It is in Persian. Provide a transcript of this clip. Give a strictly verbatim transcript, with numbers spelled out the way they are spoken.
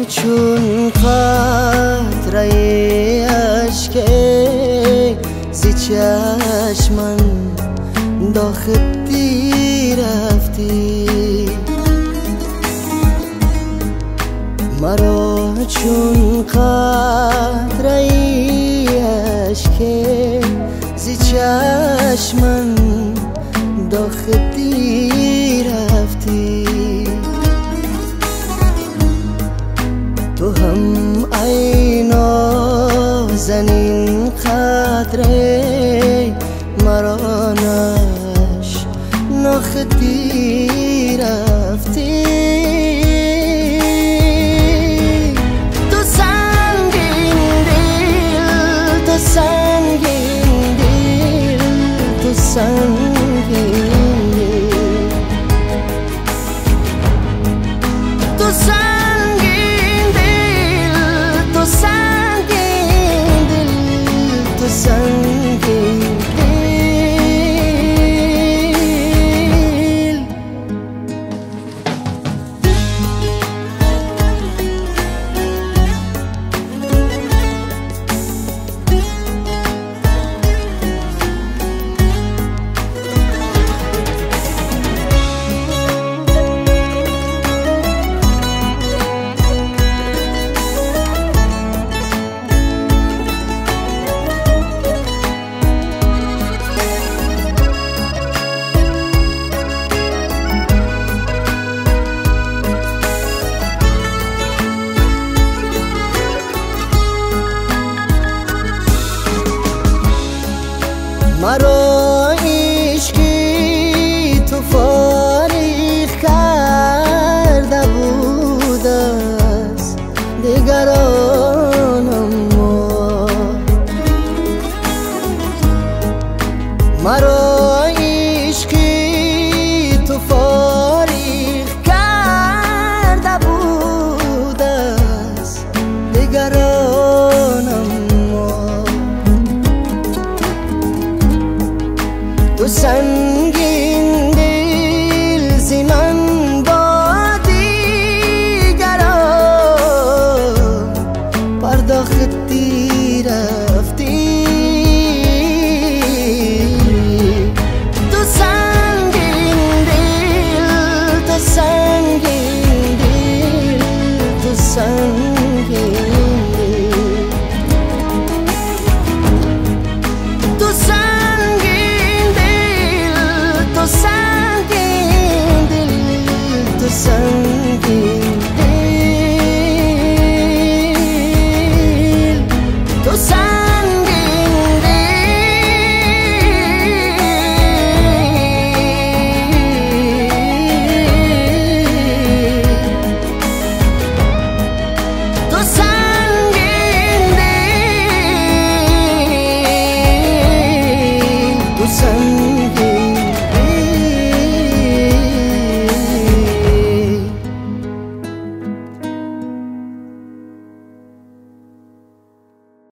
چون قطره اشک زی چشمم داخلی رفتی، مرا چون قطره اشک زی چشمم داخلی رفتی. تو هم ای نازنین قدره مرا نش ناخدی رفتی. تو سنگین دل، تو سنگین دل، تو سنگین دل، تو سنگین دل، تو سنگین دل، تو سنگین دل. مرا عشقی تو فارغ کرده بود از دیگران، اما مرا عشقی تو فارغ کرده بود از دیگران، تو سنگین دل زی من با دیگران پرداختی رفتی. تو سنگین دل، تو سنگین دل، تو سنگین